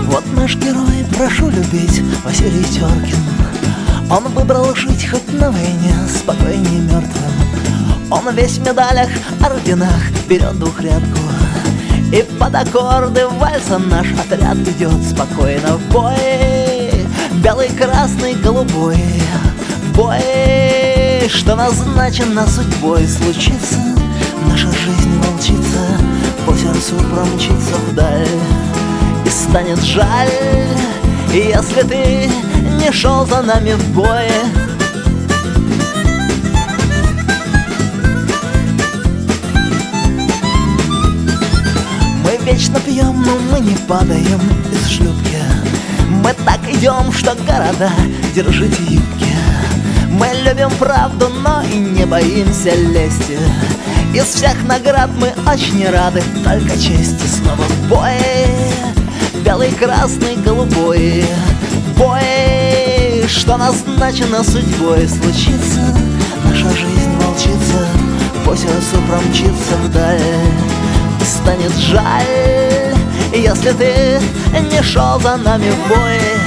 Вот наш герой, прошу любить, Василий Теркин. Он выбрал жить хоть на войне, спокойней мертвым. Он весь в медалях, орденах, берет двухрядку, и под аккорды вальса наш отряд идет спокойно в бой. Белый, красный, голубой, в бой, что назначено судьбой случится. Наша жизнь волчица по сердцу промчится вдаль, и станет жаль, если ты не шел за нами в бой. Мы вечно пьем, но мы не падаем из шлюпки. Мы так идем, что города, держите юбки. Мы любим правду, но и не боимся лести. Из всех наград мы очень рады только чести. Снова в бой, белый, красный, голубой, в бой, что назначено судьбой случится. Наша жизнь волчица по сердцу промчится вдаль, и станет жаль, если ты не шел за нами в бой.